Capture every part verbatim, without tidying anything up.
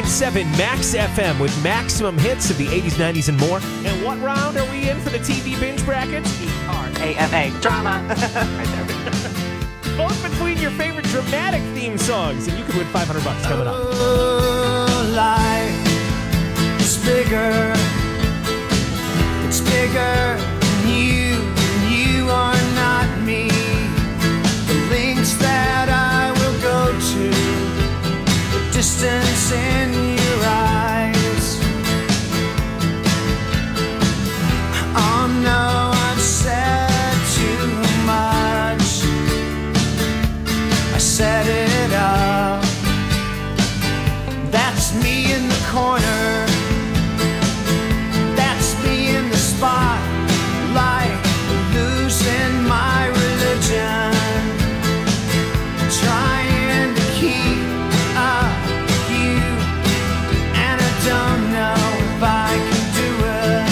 point seven Max F M with maximum hits of the eighties, nineties, and more. And what round are we in for the T V binge bracket? E R A M A. Drama. Right there. Vote between your favorite dramatic theme songs, and you could win five hundred bucks coming up. Oh, life is bigger. It's bigger than you, and you are not me. The links that I will go to, the distance in your eyes. Oh no, I've said too much. I set it up. That's me in the corner. That's me in the spotlight, losing my religion, trying to keep up with you, and I don't know if I can do it.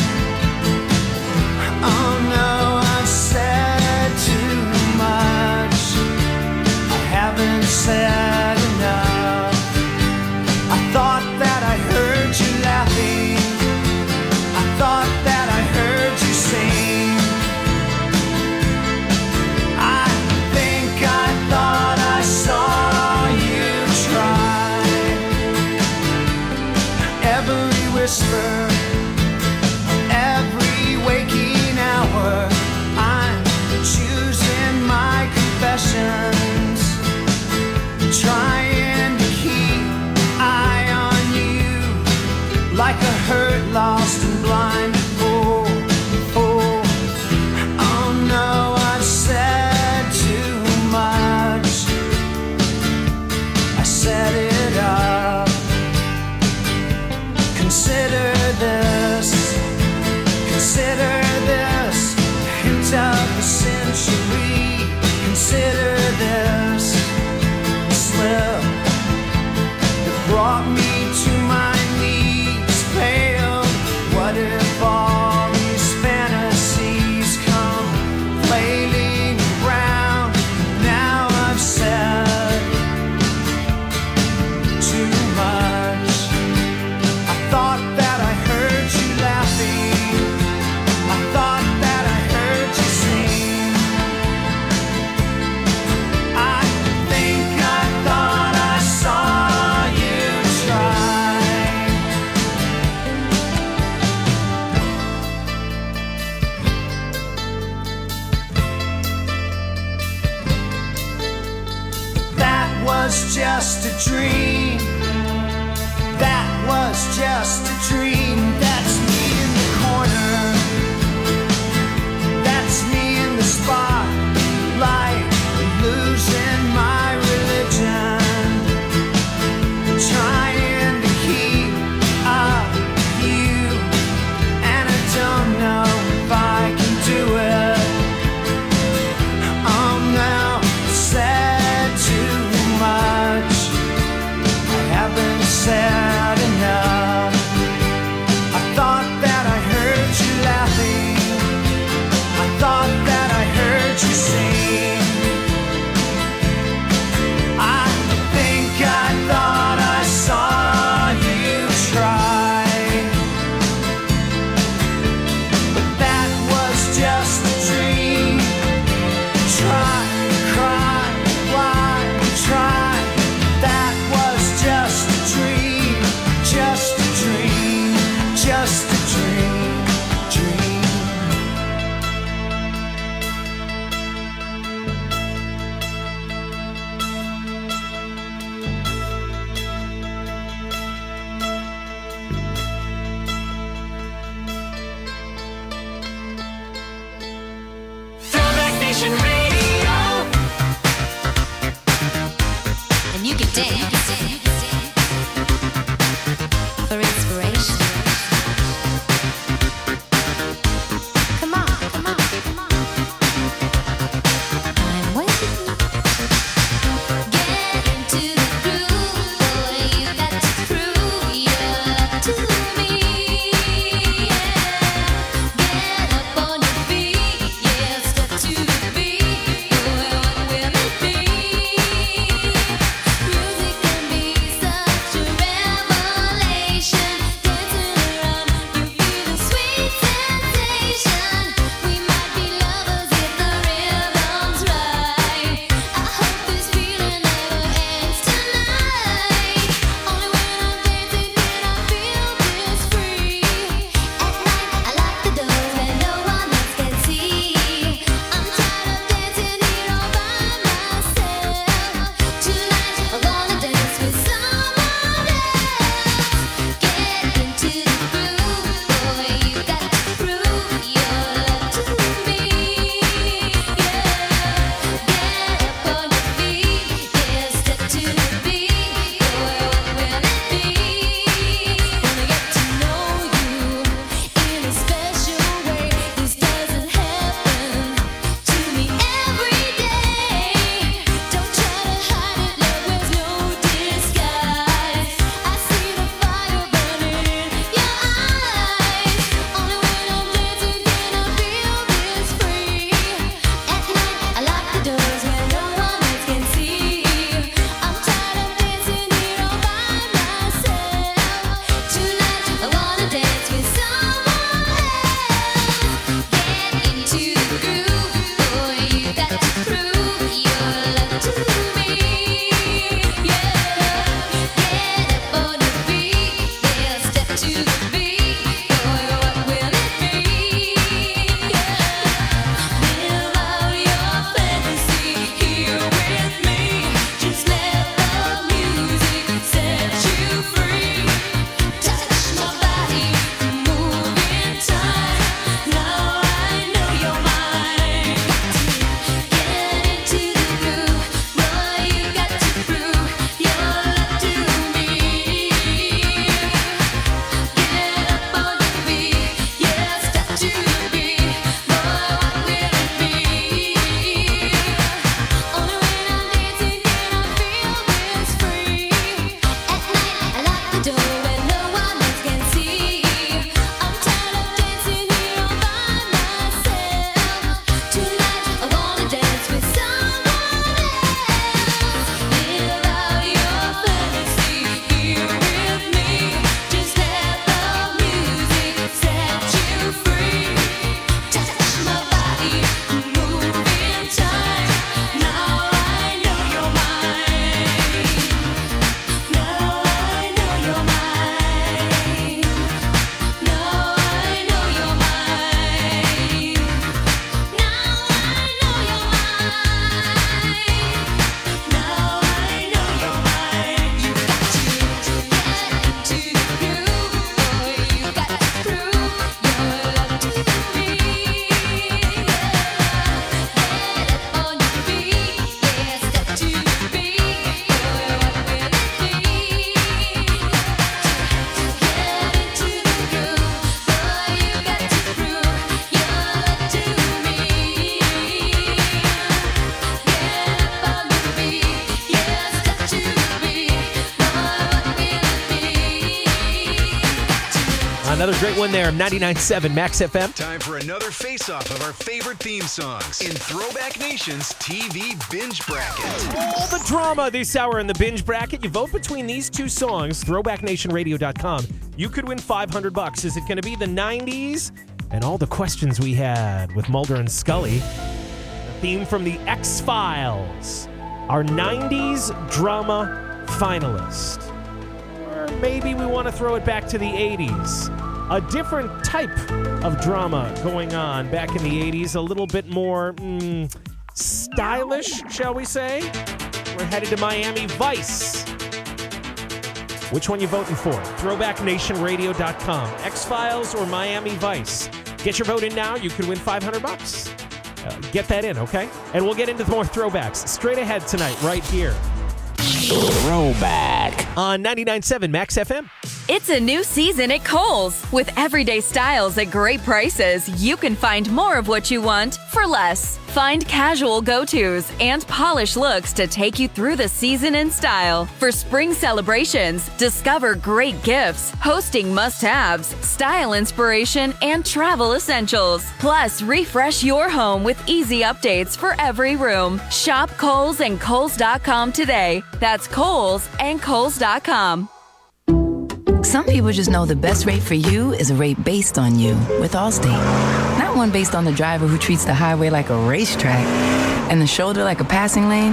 Oh no, I've said too much. I haven't said enough. I thought that I heard you laughing. I thought that I heard you sing. I think I thought I saw you try. Every whisper, every waking hour, I'm choosing my confessions, trying to keep eye on you like a hurt, lost and blind fool. fool. Oh no, I've said too much. I set it up. Consider this, consider this, a hint of the century. Consider this, a slip that brought me to my knees, pale. What if all these fantasies come flailing around? Now I've said too much. I thought that I heard you laughing. I thought that I heard you sing. I think I thought I saw you try. That was just a dream. That was just a dream. That's me in the corner. That's me in the spotlight, losing my religion, trying to keep up with you, and I don't know if I can do it. Oh no, said too much. I haven't said enough. another great one there. ninety-nine point seven Max F M. Time for another face-off of our favorite theme songs in Throwback Nation's T V Binge Bracket. All the drama this hour in the Binge Bracket. You vote between these two songs, throwback nation radio dot com. You could win five hundred bucks. Is it going to be the nineties and all the questions we had with Mulder and Scully? The theme from the X-Files. Our nineties drama finalist. Or maybe we want to throw it back to the eighties. A different type of drama going on back in the eighties. A little bit more mm, stylish, shall we say? We're headed to Miami Vice. Which one you voting for? throwback nation radio dot com. X-Files or Miami Vice? Get your vote in now. You could win five hundred bucks. Uh, get that in, okay? And we'll get into more throwbacks straight ahead tonight, right here. Throwback on ninety-nine point seven Max F M. It's a new season at Kohl's. With everyday styles at great prices, you can find more of what you want for less. Find casual go-tos and polished looks to take you through the season in style. For spring celebrations, discover great gifts, hosting must-haves, style inspiration, and travel essentials. Plus, refresh your home with easy updates for every room. Shop Kohl's and Kohl's dot com today. That's Kohl's and Kohl's dot com. Some people just know the best rate for you is a rate based on you with Allstate. Not one based on the driver who treats the highway like a racetrack and the shoulder like a passing lane.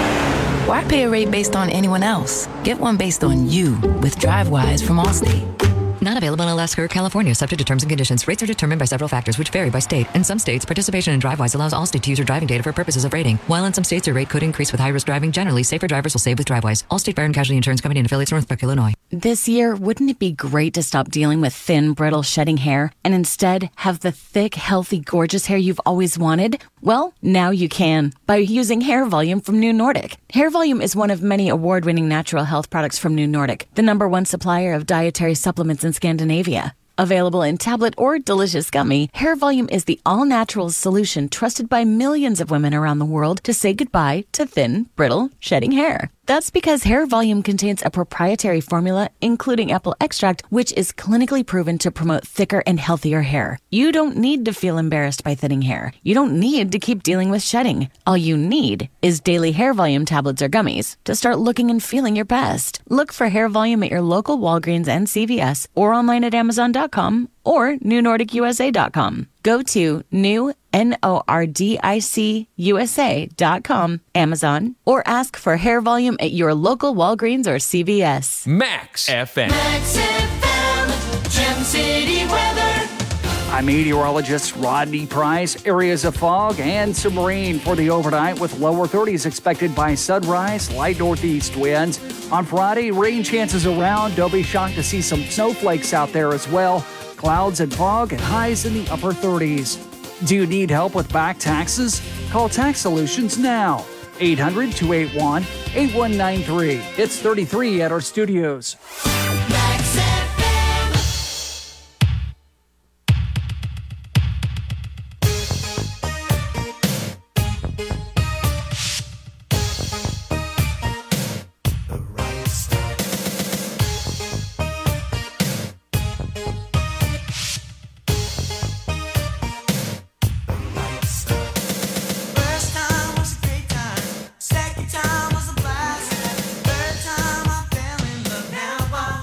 Why pay a rate based on anyone else? Get one based on you with DriveWise from Allstate. Not available in Alaska or California, subject to terms and conditions. Rates are determined by several factors, which vary by state. In some states, participation in DriveWise allows Allstate to use your driving data for purposes of rating. While in some states, your rate could increase with high-risk driving. Generally, safer drivers will save with DriveWise. Allstate Fire and Casualty Insurance Company and affiliates, Northbrook, Illinois. This year, wouldn't it be great to stop dealing with thin, brittle, shedding hair and instead have the thick, healthy, gorgeous hair you've always wanted? Well, now you can by using Hair Volume from New Nordic. Hair Volume is one of many award-winning natural health products from New Nordic, the number one supplier of dietary supplements in Scandinavia. Available in tablet or delicious gummy, Hair Volume is the all-natural solution trusted by millions of women around the world to say goodbye to thin, brittle, shedding hair. That's because Hair Volume contains a proprietary formula, including apple extract, which is clinically proven to promote thicker and healthier hair. You don't need to feel embarrassed by thinning hair. You don't need to keep dealing with shedding. All you need is daily Hair Volume tablets or gummies to start looking and feeling your best. Look for Hair Volume at your local Walgreens and C V S or online at amazon dot com or new nordic u s a dot com. Go to new N O R D I C U S A dot com, Amazon, or ask for Hair Volume at your local Walgreens or C V S. Max F M. Max F M, Gem City weather. I'm meteorologist Rodney Price. Areas of fog and some rain for the overnight with lower thirties expected by sunrise, light northeast winds. On Friday, rain chances around. Don't be shocked to see some snowflakes out there as well. Clouds and fog and highs in the upper thirties. Do you need help with back taxes? Call Tax Solutions now. eight hundred, two eight one, eight one nine three. It's thirty-three at our studios. Max F M. First time was a great time. Second time was a blast. Third time I fell in love. Now I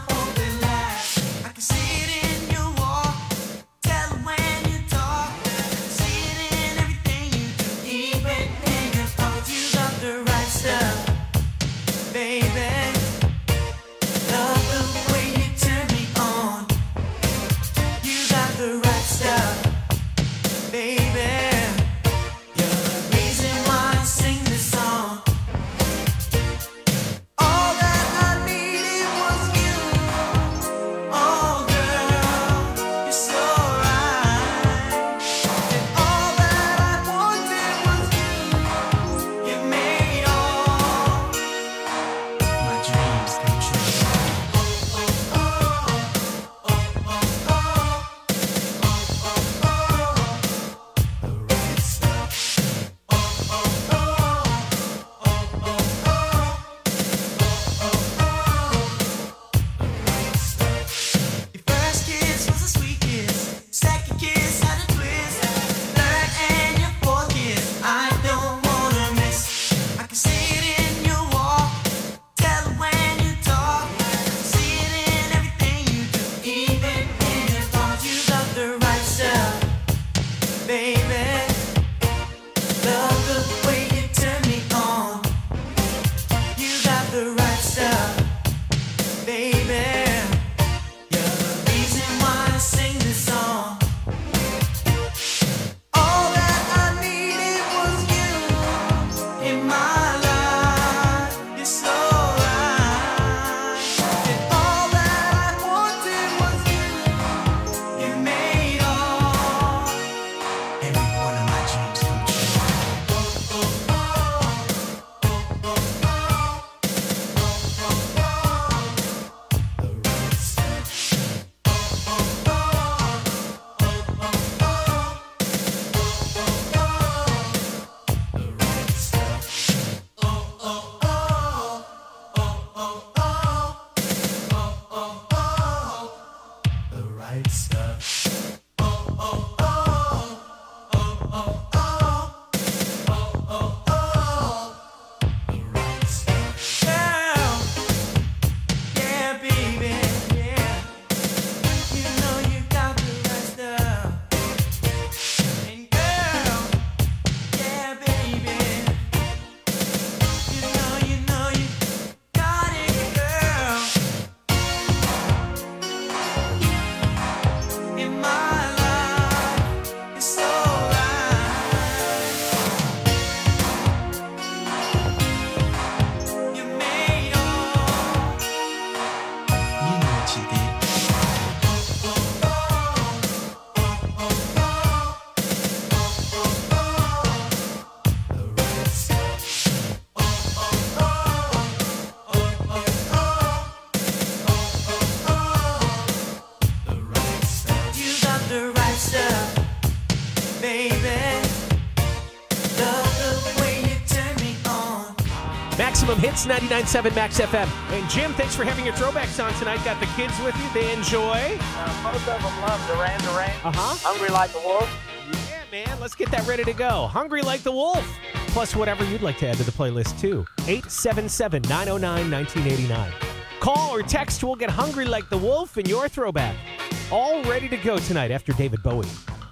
Maximum Hits, ninety-nine point seven Max F M. And Jim, thanks for having your throwbacks on tonight. Got the kids with you. They enjoy. Uh, most of them love Duran Duran. Uh-huh. Hungry Like a Wolf. Yeah, man. Let's get that ready to go. Hungry Like the Wolf. Plus whatever you'd like to add to the playlist, too. eight seven seven, nine oh nine, one nine eight nine. Call or text. We'll get Hungry Like the Wolf and your throwback. All ready to go tonight after David Bowie.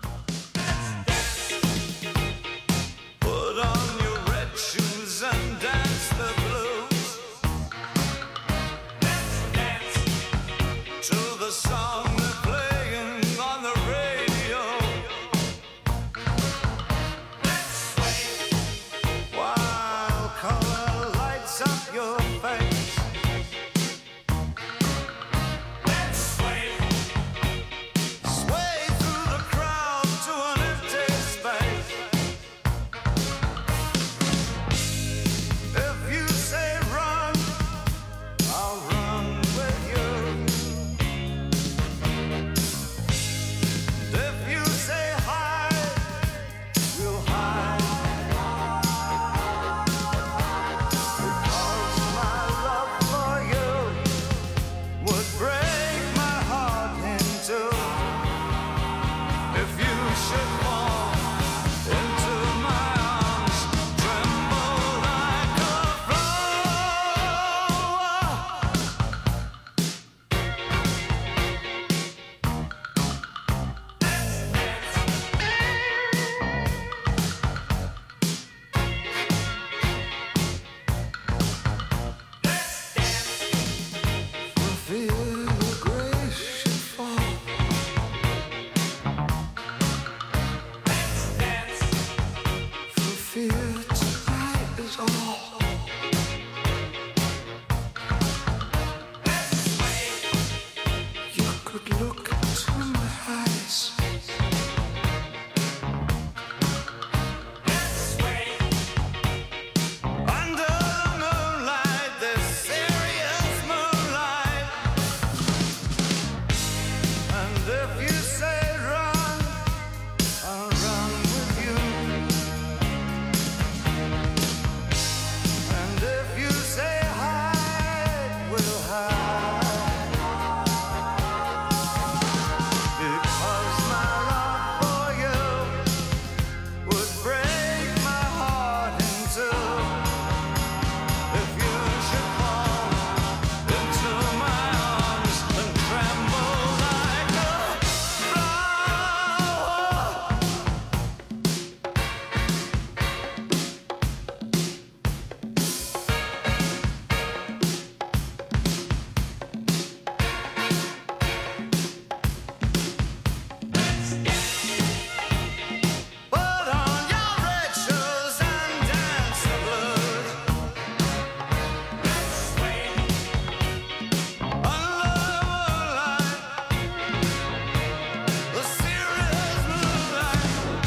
Put on your red shoes and dance the blues. Let's dance to the song they're playing on the radio. Let's sway while color lights up your face. Let's sway, sway through the crowd to an empty space. If you say run, I'll run with you. If you say hide, we'll hide. Because my love for you would break my heart in two. If you should fall into my arms, tremble like a flower. Feel the grace should fall. For fear tonight is all. You could look into my eyes. Under the moonlight, this serious moonlight. And if you say run, I'll run with you. And if you say hide, we'll hide. Because my love for you would break my heart in two. If you should fall into my arms and tremble like a flower. Put on your red shoes and dance the blues. Let's sway under the moonlight, the serious moonlight.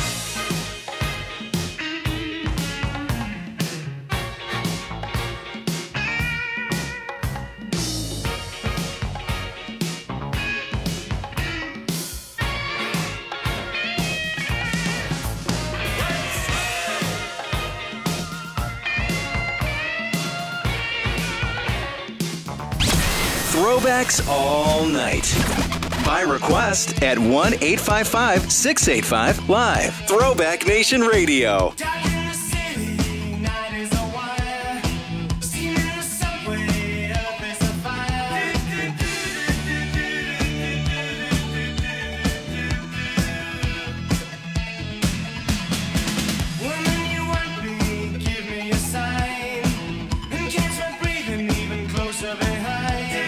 Throwbacks all night. By request at one eight five five, six eight five, live. Throwback Nation Radio. Dark in the city, night is a wire. Steam in the subway, earth is a fire. Woman, you want me, give me a sign. And catch my breathing even closer behind.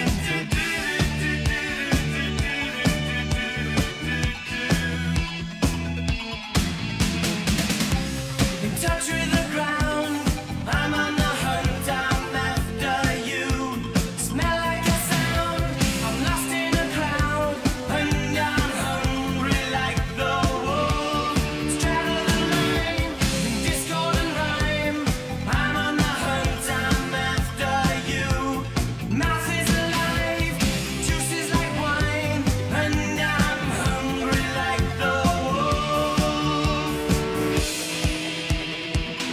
In touch with the ground, I'm on the hunt, I'm after you. Smell like a sound, I'm lost in a crowd, and I'm hungry like the wolf. Straddle the line, in discord and rhyme. I'm on the hunt, I'm after you. Mouth is alive, juice is like wine, and I'm hungry like the wolf.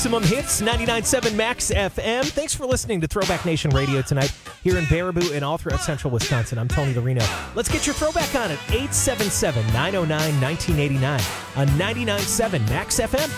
Maximum Hits, ninety-nine point seven Max F M. Thanks for listening to Throwback Nation Radio tonight here in Baraboo and all throughout central Wisconsin. I'm Tony Lorino. Let's get your throwback on at eight seven seven, nine oh nine, nineteen eighty-nine on ninety-nine point seven Max F M.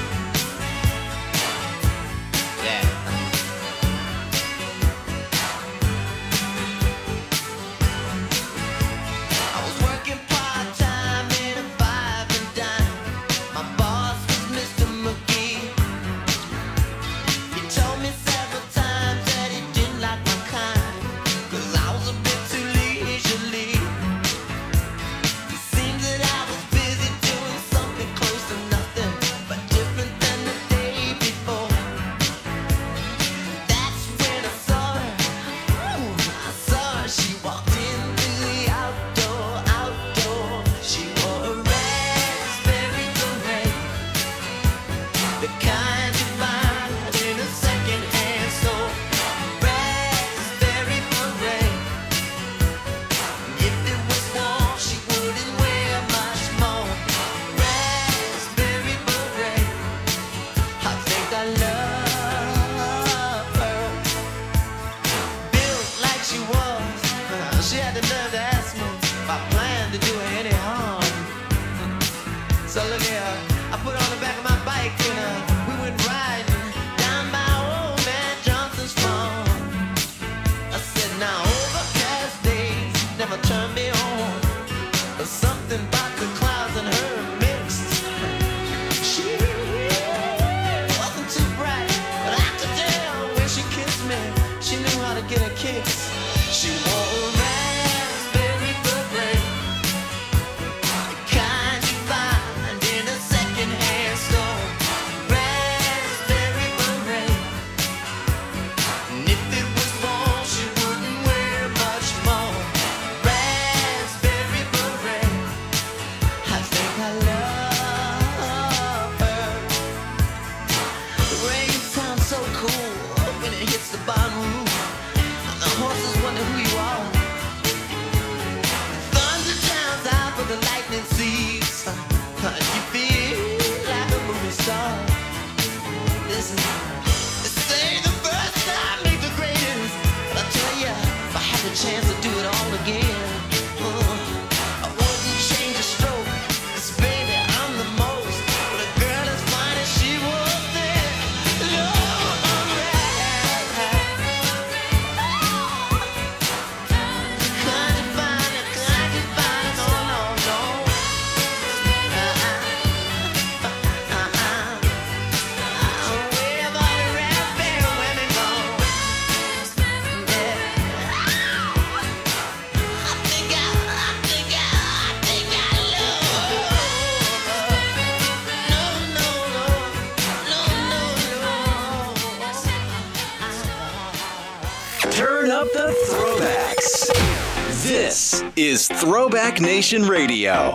Is Throwback Nation Radio.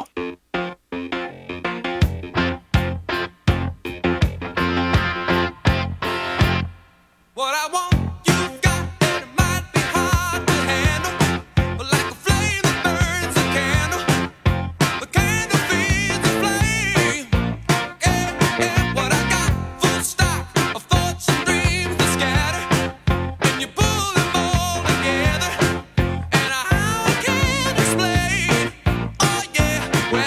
Well,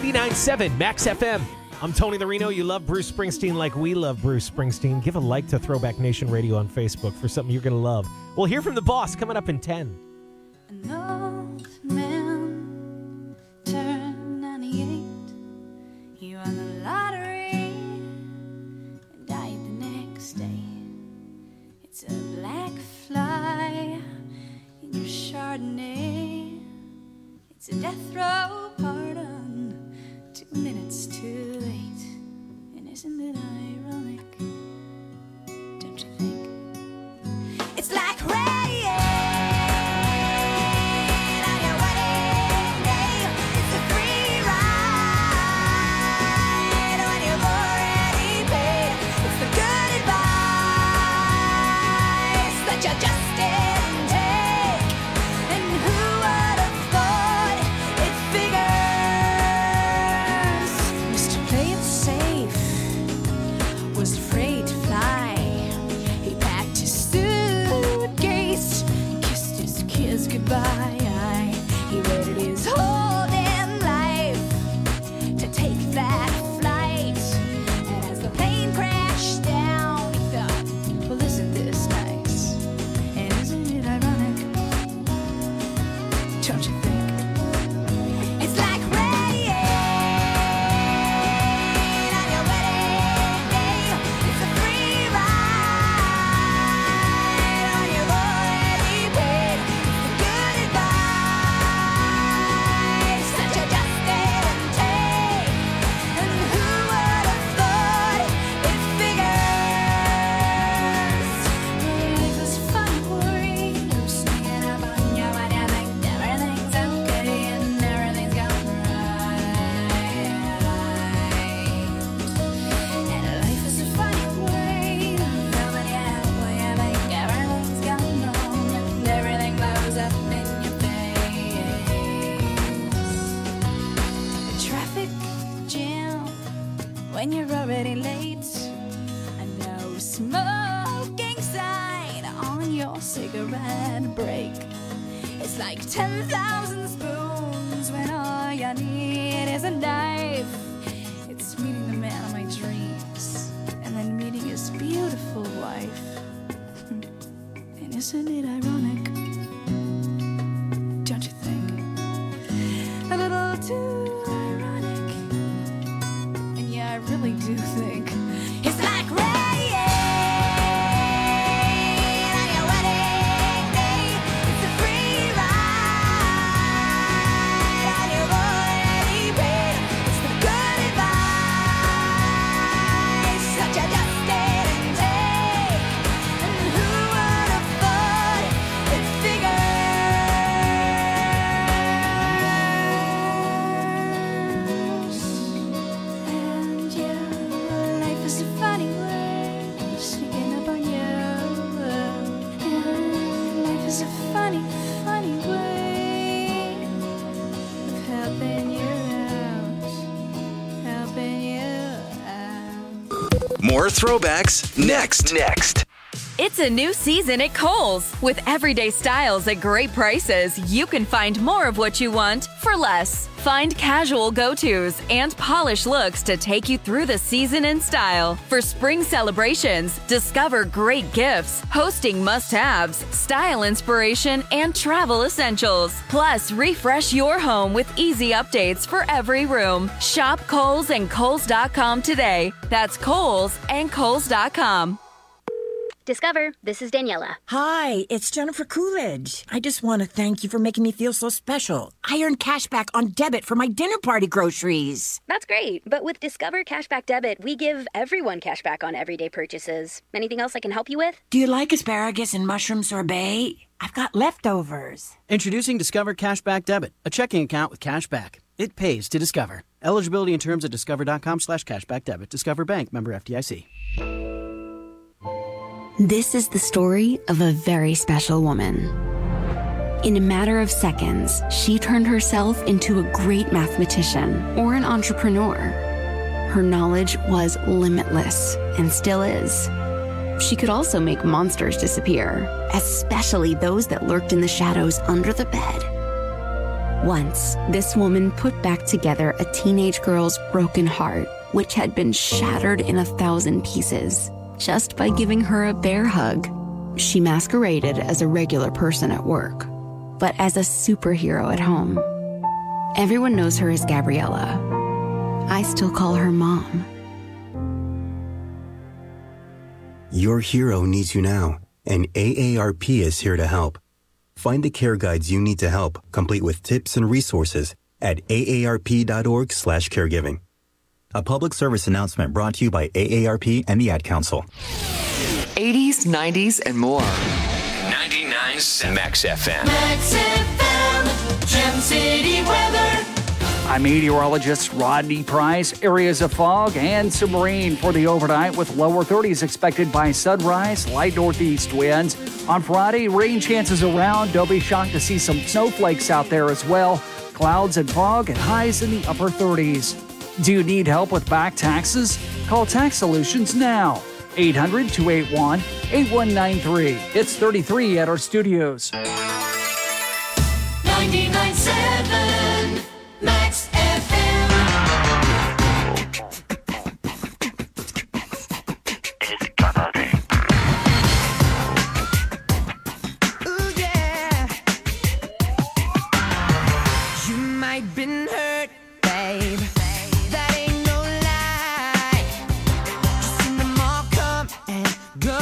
ninety-nine point seven Max F M. I'm Tony the Reno. You love Bruce Springsteen like we love Bruce Springsteen. Give a like to Throwback Nation Radio on Facebook for something you're going to love. We'll hear from the boss coming up in ten. An old man turned ninety-eight. He won the lottery and died the next day. It's a black fly in your Chardonnay. It's a death row pardon, two minutes too late. And isn't it ironic? Don't you think? It's like rain on your wedding day. It's a free ride when you've already paid. It's the good advice that you just didn't take. And who would have thought it figures? Mister Play It Safe was afraid to fly. He packed his suitcase, kissed his kids goodbye. He waited his whole damn life to take that flight. And as the plane crashed down, he thought, well, isn't this nice? And isn't it ironic? Don't you think? It's like rain on your wedding day. It's a free ride when you've already paid. It's the good advice that you just didn't take. And who would have thought it figures? Life is fun worrying, singing about you when you think everything's okay and everything's going right. And life is a funny way, nobody out when you think everything's going wrong and everything blows up in your face. The traffic jam when you're already late. A no smoking sign on your cigarette break. It's like ten thousand spoons when all you need is a knife. It's meeting the man of my dreams and then meeting his beautiful wife. And isn't it ironic? Don't you think? A little too ironic. And yeah, I really do think it's like rain on your wedding day. It's a free ride and you've already paid. It's the good advice that you just didn't take. And who would have thought it figures? And yeah, life is a funny way, sneaking up on you. And life is a funny, funny way of helping you out, helping you out. More throwbacks next. Next. It's a new season at Kohl's. With everyday styles at great prices, you can find more of what you want for less. Find casual go-tos and polished looks to take you through the season in style. For spring celebrations, discover great gifts, hosting must-haves, style inspiration, and travel essentials. Plus, refresh your home with easy updates for every room. Shop Kohl's and Kohl's dot com today. That's Kohl's and Kohl's dot com. Discover, this is Daniela. Hi, it's Jennifer Coolidge. I just want to thank you for making me feel so special. I earned cash back on debit for my dinner party groceries. That's great, but with Discover Cashback Debit, we give everyone cash back on everyday purchases. Anything else I can help you with? Do you like asparagus and mushroom sorbet? I've got leftovers. Introducing Discover Cashback Debit, a checking account with cash back. It pays to Discover. Eligibility and terms at discover.com slash cashback debit. Discover Bank, member F D I C. This is the story of a very special woman. In a matter of seconds, she turned herself into a great mathematician or an entrepreneur. Her knowledge was limitless and still is. She could also make monsters disappear, especially those that lurked in the shadows under the bed. Once, this woman put back together a teenage girl's broken heart, which had been shattered in a thousand pieces, just by giving her a bear hug. She masqueraded as a regular person at work, but as a superhero at home. Everyone knows her as Gabriella. I still call her Mom. Your hero needs you now, and A A R P is here to help. Find the care guides you need to help, complete with tips and resources at A A R P dot org slash caregiving. A public service announcement brought to you by A A R P and the Ad Council. eighties, nineties, and more. ninety-nine point seven Max F M. Max F M, Gem City weather. I'm meteorologist Rodney Price. Areas of fog and some rain for the overnight with lower thirties expected by sunrise, light northeast winds. On Friday, rain chances around. Don't be shocked to see some snowflakes out there as well. Clouds and fog and highs in the upper thirties. Do you need help with back taxes? Call Tax Solutions now. eight hundred, two eight one, eight one nine three. It's thirty-three at our studios. ninety-nine point seven Max F M. Ooh, yeah. You might been hurt, babe. That ain't no lie. Just seen them all come and go.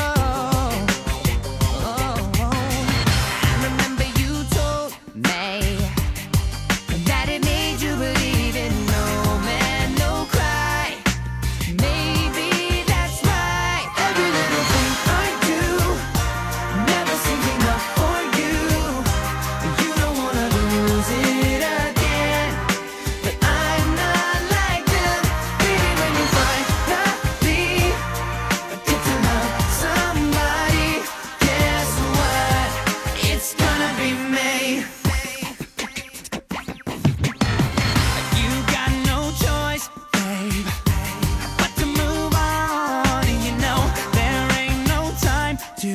Oh, I remember you told me that it made you believe in no man, no cry. Maybe that's right. Every little thing I do never seems enough for you. You don't wanna lose it again, but I'm not like them. Baby, when you finally get to love somebody, guess what? It's gonna be me. You got no choice, babe, but to move on. You know there ain't no time to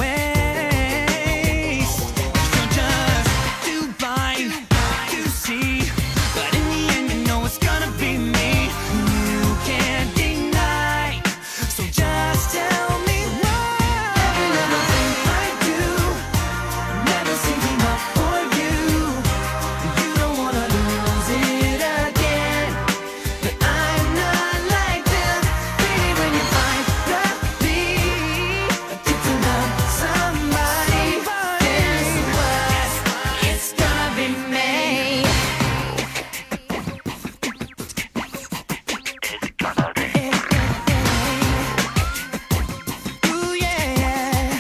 waste. You're just too blind to see, but in the end you know it's gonna be me. You can't deny, so just tell me why. Every little thing I do never seems enough for you. You don't wanna lose it again, but I'm not like them. Baby, when you finally get to love somebody, guess what? It's gonna be me. Ooh, yeah.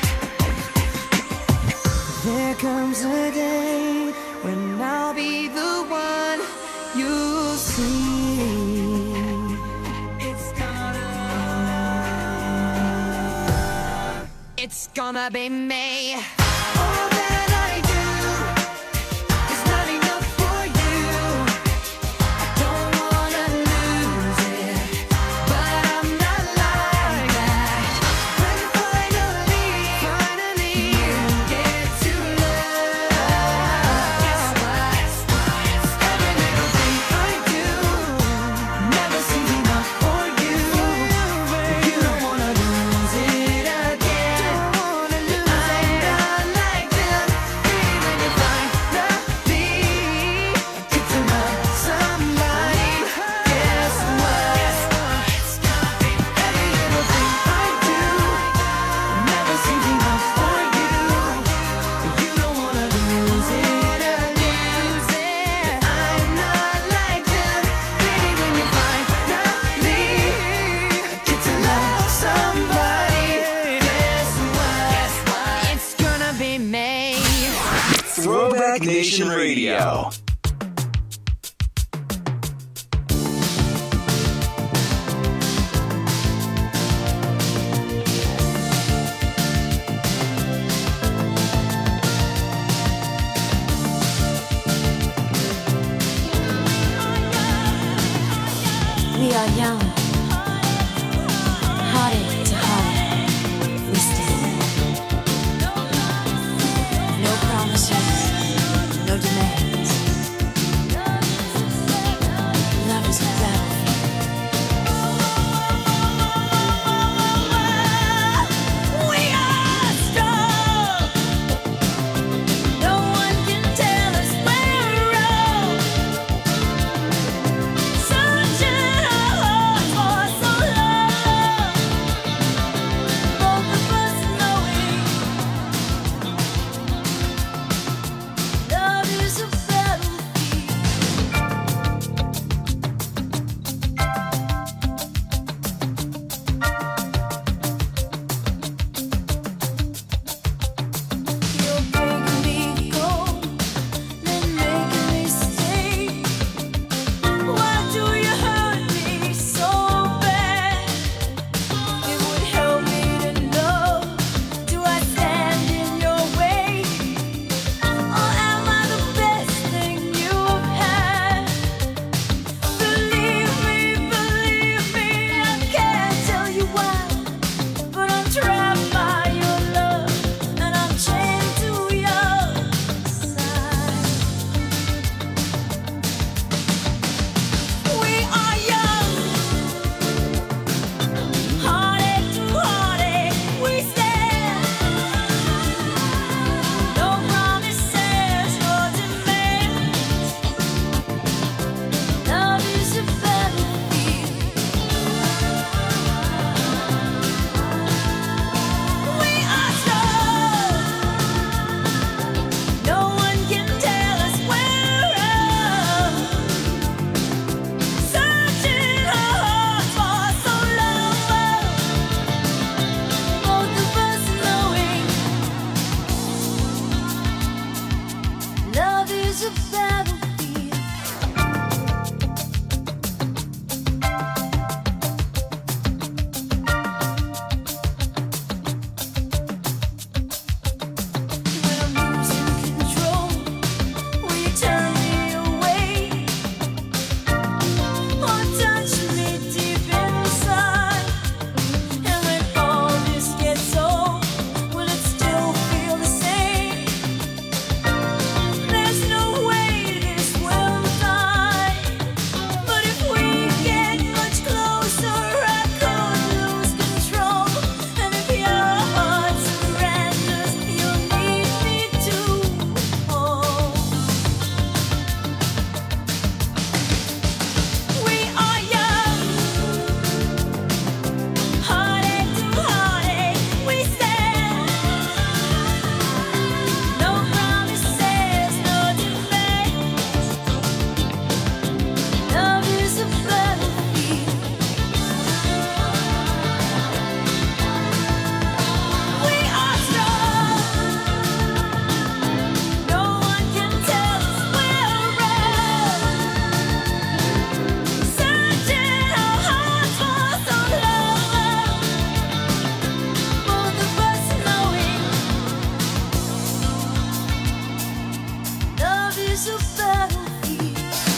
There comes a day when I'll be the one you see. It's gonna, it's gonna be me. All that I do is not enough for you. I don't wanna lose it, but I'm not like that. When finally, finally you get to love, guess what? Every little thing I do never seems enough for you. You don't wanna lose it again. I'm not like them. Baby, when you finally get to love somebody, guess what? It's gonna be every little thing I do never seems enough for you. You don't wanna lose it again. I'm not like them. Baby, when you finally get to love somebody, guess what? It's gonna be me. Throwback Nation Radio. We are young, hearted to heart. We stand. No promises, no demands. is a battlefield.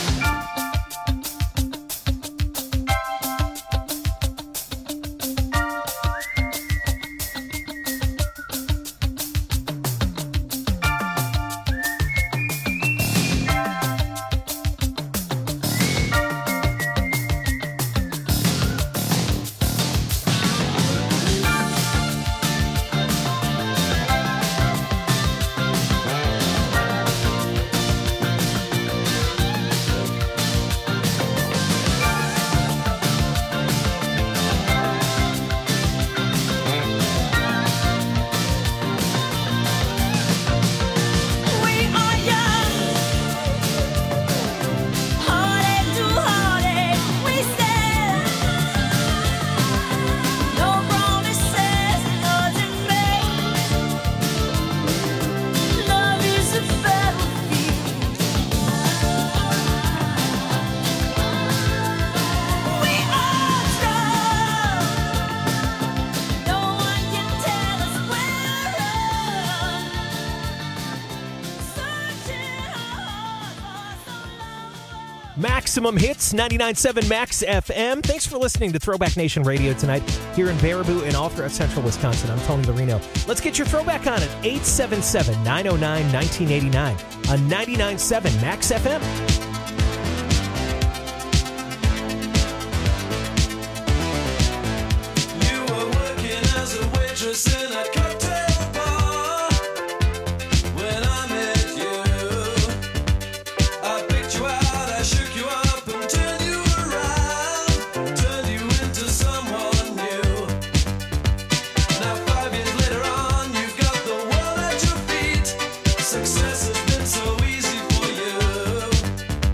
Maximum Hits, ninety-nine point seven Max F M. Thanks for listening to Throwback Nation Radio tonight here in Baraboo and all throughout central Wisconsin. I'm Tony Lorino. Let's get your throwback on at eight seven seven, nine oh nine, nineteen eighty-nine on ninety-nine point seven Max F M. You were working as a waitress in a cocktail bar when I met you. I picked you out, I shook you up and turned you around, turned you into someone new. Now five years later on, you've got the world at your feet. Success has been so easy for you.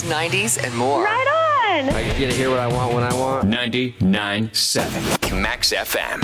nineties, and more. Right on! I get to hear what I want when I want. ninety-nine point seven Max F M.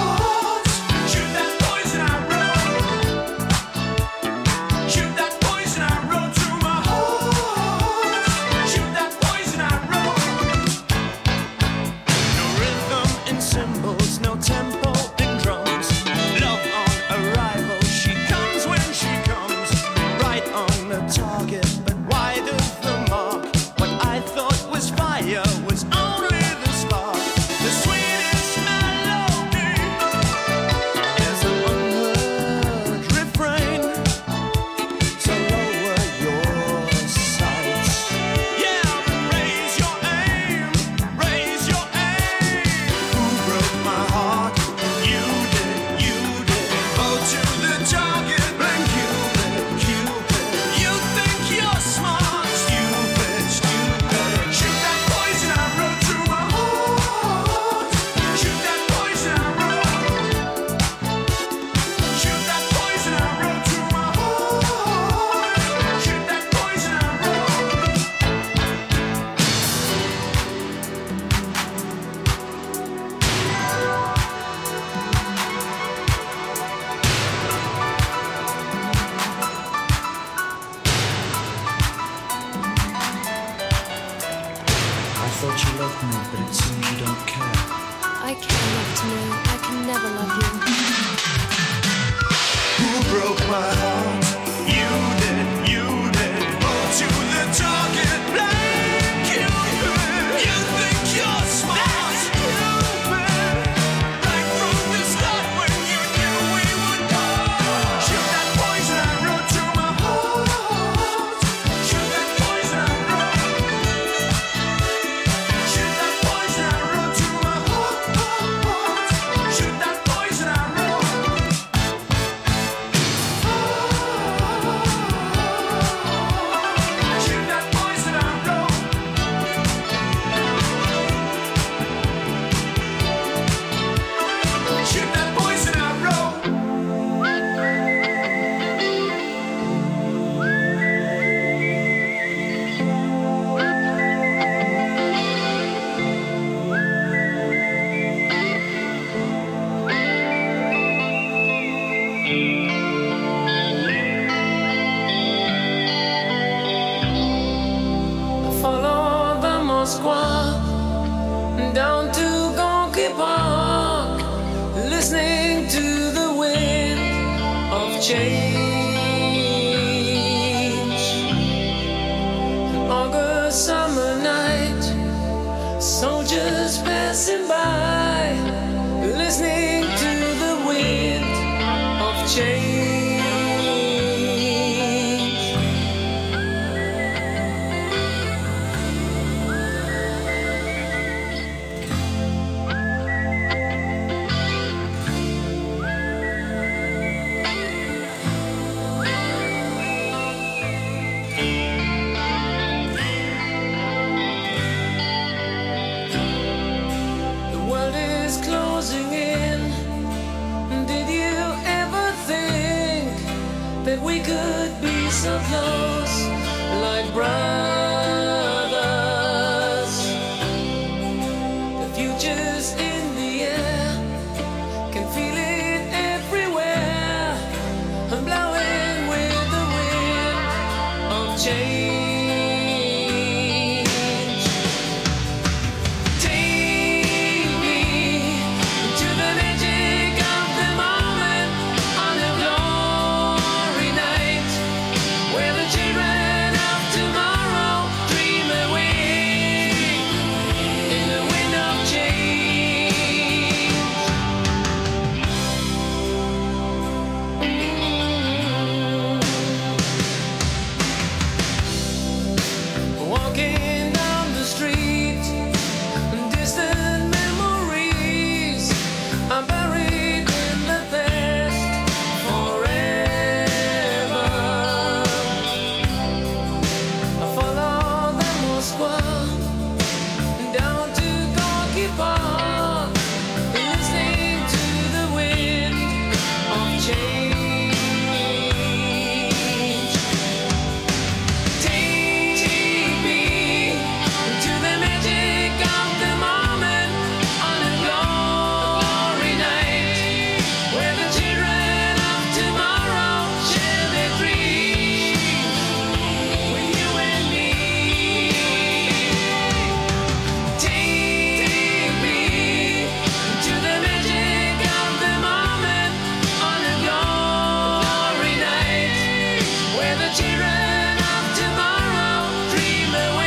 Shoot that poison me, but it seems you don't care. I care enough to know I can never love you. Who broke my heart? You did, you did. Oh, to the target blank. You did. You think you're smart. Stupid. Right from the start when you knew we would go. Shoot that poison arrow to my heart. Shoot that poison arrow. Shoot that poison arrow to my heart. Shoot that poison arrow. Shoot that poison arrow. Shoot that poison arrow. Follow the Moskva down to Gonky Park, listening to the wind of change. An August summer night, soldiers passing by, listening to the wind of change. The world is closing in. Did you ever think that we could be so close, like brothers?